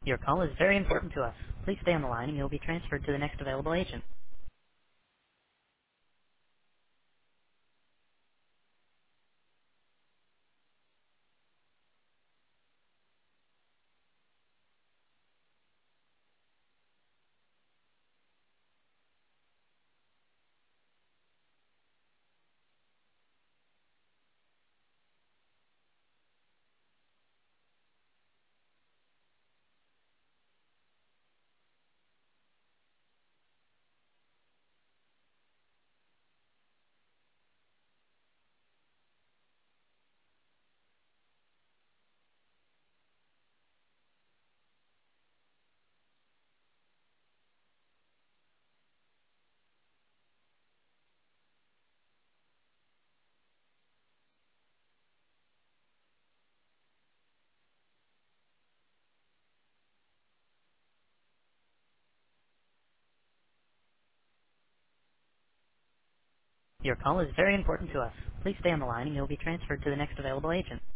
Your call is very important to us. Please stay on the line and you'll be transferred to the next available agent. Your call is very important to us. Please stay on the line and you'll be transferred to the next available agent.